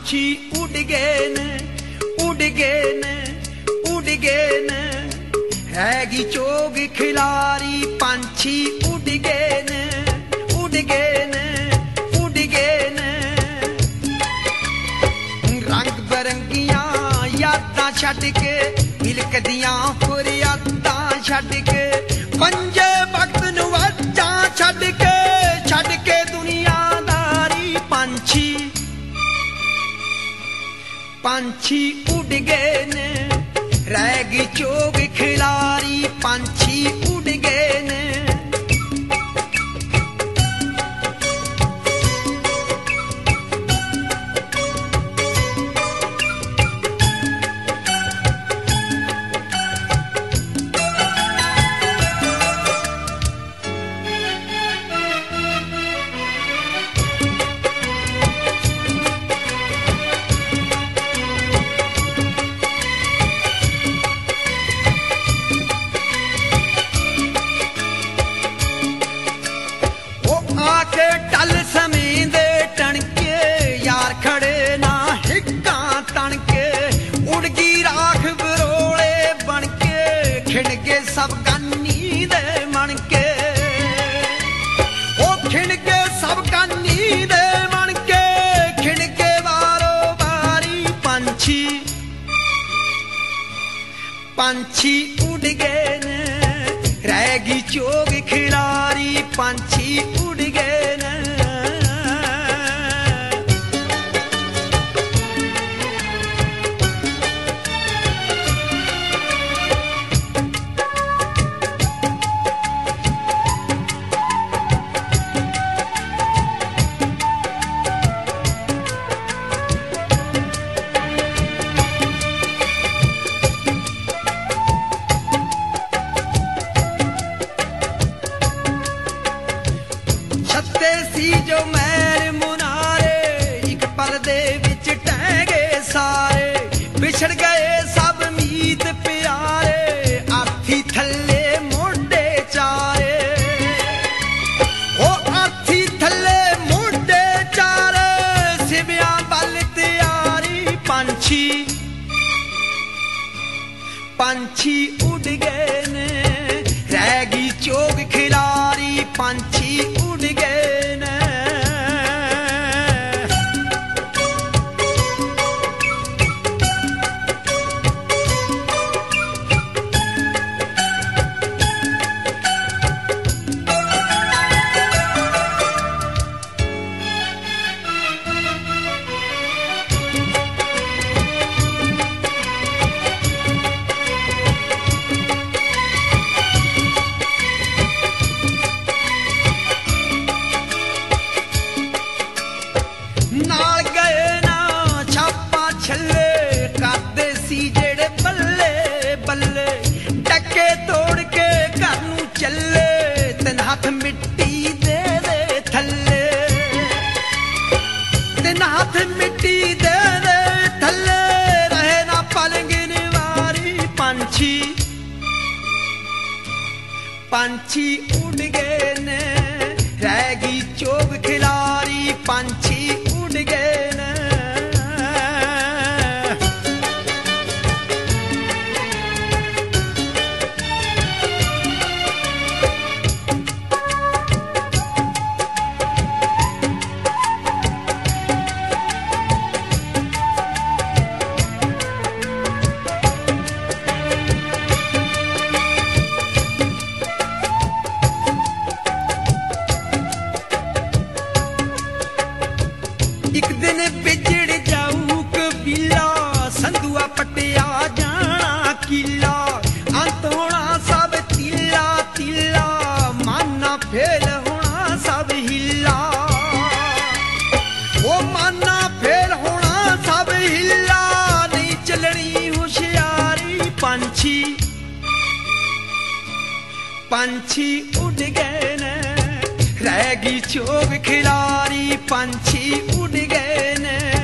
पंछी उड़ गए ने, उड़ गए ने, उड़ गए ने, हैगी चोग खिलारी पंछी उड़ गए ने, उड़ गए ने, उड़ गए ने। रंग बरंगियां यादां छड्ड के, मिलकदियां फरियादां छड्ड के, पंजे वक्त नूं वज्जां छड्ड के दुनियादारी पंछी पंछी उड़ गए ने, रह गई चोग खिलारी पंछी उड़ गए ने। टल समय दे टणके यार खड़े ना हिक्कां तणके, उड़ गई राख बरोले बनके, खिड़ गए सब कानी दे मनके, ओ खिड़ गए सब कानी दे मनके, खिड़ के बारो बारी पंछी पंछी उड़ गए ने, रह गई चोग खिलारी पंछी उड़ गए ने। सी जो मैल मुनारे एक पल दे विच टह गए सारे, बिछड़ गए सब मीत प्यारे, आथी थल्ले मोढे चारे, ओ आथी थल्ले मोढे चारे, सिवियां बल तैयारी पंछी पंछी उड़ गए ने, रह गई चोग खिलारी पंछी उड़ गए ने। नाल गए ना छापा छल्ले, करदे सी जेड़े बल्ले बल्ले, टके तोड़ के घर नूं चले, तिन हथ मिट्टी दे दे थल्ले, तिन हथ मिट्टी दे दे थल्ले, रहे ना पलंगिन वारी पंछी पंछी उड़ गए ने, रह गई चोग खिलारी पंछी उड़ गए ने। एक दिन बिजड़ जाऊ कबीला, संधुआ पटिया जाना किला, अंत होना सब तीला तीला, माना फेल होना सब हिला, ओ माना फेल होना सब हिला, नहीं चलनी होशियारी पंछी पंछी उड़ गए ने, रह गई चोग खिलारी पंछी उड़ गए ने।